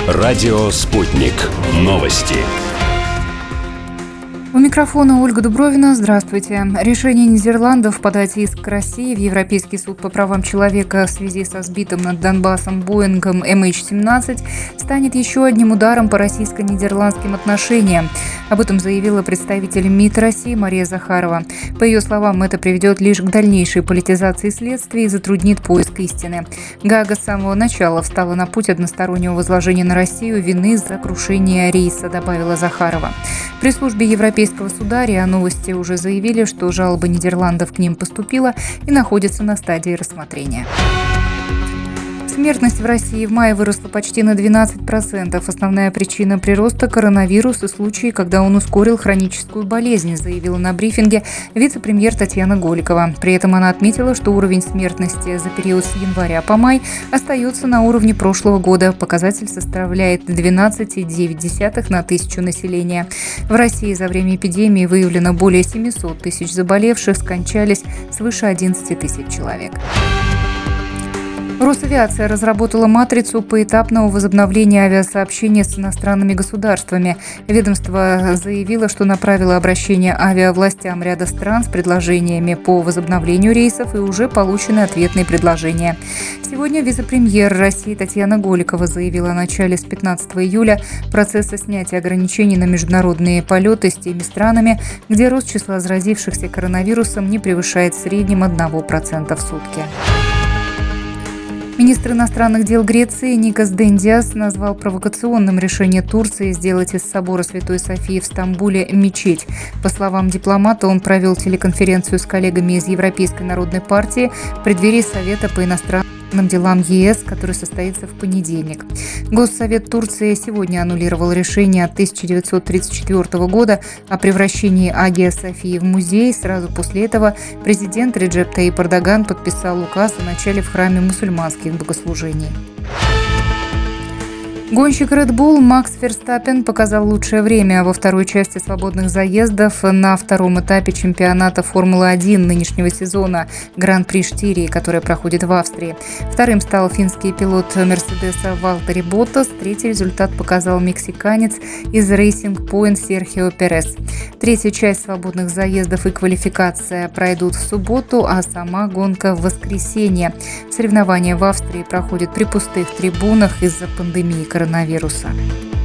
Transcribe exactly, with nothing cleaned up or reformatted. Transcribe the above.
Радио «Спутник». Новости. У микрофона Ольга Дубровина. Здравствуйте. Решение Нидерландов подать иск к России в Европейский суд по правам человека в связи со сбитым над Донбассом Боингом эм эйч семнадцать станет еще одним ударом по российско-нидерландским отношениям. Об этом заявила представитель МИД России Мария Захарова. По ее словам, это приведет лишь к дальнейшей политизации следствия и затруднит поиск истины. Гаага с самого начала встала на путь одностороннего возложения на Россию вины за крушение рейса, добавила Захарова. При службе Европейского суда РИА Новости уже заявили, что жалоба Нидерландов к ним поступила и находится на стадии рассмотрения. Смертность в России в мае выросла почти на двенадцать процентов. Основная причина прироста – коронавирус и случаи, когда он ускорил хроническую болезнь, заявила на брифинге вице-премьер Татьяна Голикова. При этом она отметила, что уровень смертности за период с января по май остается на уровне прошлого года. Показатель составляет двенадцать целых девять десятых на тысячу населения. В России за время эпидемии выявлено более семьсот тысяч заболевших, скончались свыше одиннадцати тысяч человек. Росавиация разработала матрицу поэтапного возобновления авиасообщения с иностранными государствами. Ведомство заявило, что направило обращение авиавластям ряда стран с предложениями по возобновлению рейсов и уже получены ответные предложения. Сегодня вице-премьер России Татьяна Голикова заявила о начале с пятнадцатого июля процесса снятия ограничений на международные полеты с теми странами, где рост числа заразившихся коронавирусом не превышает в среднем одного процента в сутки. Министр иностранных дел Греции Никос Дендиас назвал провокационным решение Турции сделать из собора Святой Софии в Стамбуле мечеть. По словам дипломата, он провел телеконференцию с коллегами из Европейской народной партии в преддверии Совета по иностранным делам ЕС, который состоится в понедельник. Госсовет Турции сегодня аннулировал решение от тысяча девятьсот тридцать четвёртого года о превращении Агия Софии в музей. Сразу после этого президент Реджеп Таyyip Эрдоган подписал указ о начале в храме мусульманских богослужений. Гонщик Red Bull Макс Ферстаппен показал лучшее время во второй части свободных заездов на втором этапе чемпионата Формулы один нынешнего сезона Гран-при Штирии, который проходит в Австрии. Вторым стал финский пилот Мерседеса Валтери Боттас. Третий результат показал мексиканец из Racing Point Серхио Перес. Третья часть свободных заездов и квалификация пройдут в субботу, а сама гонка в воскресенье. Соревнования в Австрии проходят при пустых трибунах из-за пандемии коронавируса.